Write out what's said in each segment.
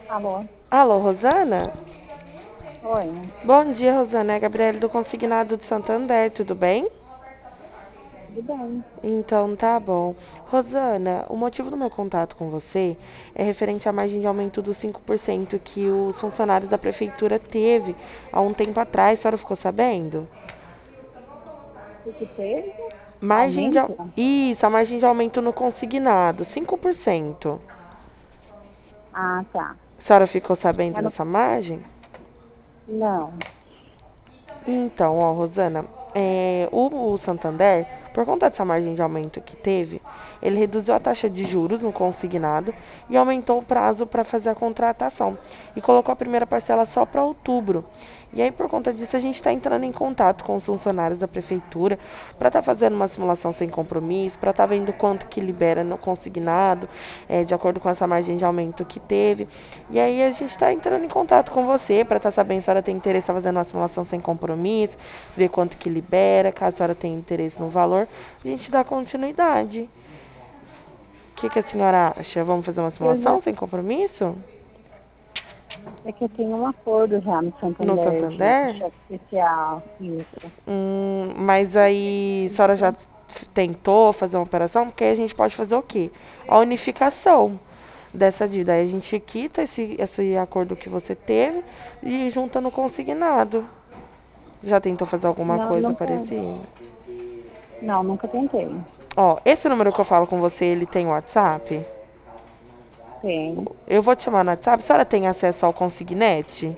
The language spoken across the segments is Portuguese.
Alô? Alô, Rosana? Oi, Bom dia, Rosana. É a Gabriela do Consignado de Santander, tudo bem? tudo bem? Então, tá bom. Rosana, o motivo do meu contato com você é referente à margem de aumento dos 5% que os funcionários da prefeitura teve há um tempo atrás. A senhora ficou sabendo? O que teve? Margem de... Aumento? Isso, a margem de aumento no consignado, 5%. Ah, tá. A senhora ficou sabendo Mas dessa margem? não. Então, ó, Rosana, o Santander, por conta dessa margem de aumento que teve, ele reduziu a taxa de juros no consignado e aumentou o prazo para fazer a contratação. E colocou a primeira parcela só para outubro. E aí, por conta disso, a gente está entrando em contato com os funcionários da prefeitura para estar fazendo uma simulação sem compromisso, para estar vendo quanto que libera no consignado, de acordo com essa margem de aumento que teve. E aí, a gente está entrando em contato com você para estar sabendo se a senhora tem interesse em fazer uma simulação sem compromisso, ver quanto que libera, caso a senhora tenha interesse no valor, a gente dá continuidade. O que a senhora acha? Vamos fazer uma Eu simulação já, sem compromisso? é que eu tenho um acordo já no No Santander de Santander? cheque especial, isso. Mas aí a senhora já tentou fazer uma operação? Porque aí a gente pode fazer o quê? A unificação dessa dívida. Aí a gente quita esse acordo que você teve e junta no consignado. Já tentou fazer alguma Não, coisa nunca, parecida? não, nunca tentei. Ó, esse número que eu falo com você, ele tem WhatsApp? Tem. Eu vou te chamar no WhatsApp. A senhora tem acesso ao Consignet?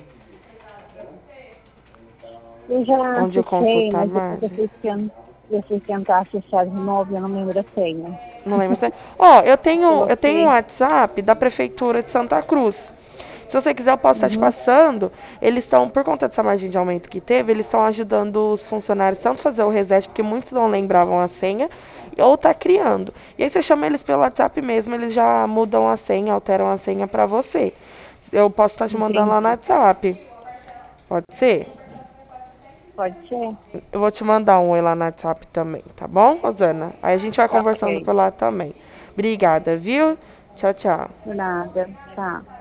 Eu já Onde eu acessei, consulto a mas depois margem? eu fui tentar acessar de novo e eu não lembro a senha. Não lembro se... Ó, eu tenho um Coloquei. WhatsApp da Prefeitura de Santa Cruz. Se você quiser, eu posso estar te Uhum. passando. Eles estão, por conta dessa margem de aumento que teve, eles estão ajudando os funcionários tanto a fazer o reset, porque muitos não lembravam a senha, ou tá criando. E aí você chama eles pelo WhatsApp mesmo, eles já mudam a senha, alteram a senha pra você. Eu posso estar te mandando lá no Entendi. WhatsApp. Pode ser? Pode ser? Eu vou te mandar um oi lá no WhatsApp também, tá bom, Rosana? Aí a gente vai Tá conversando ok. por lá também. Obrigada, viu? Tchau, tchau. De nada. Tchau.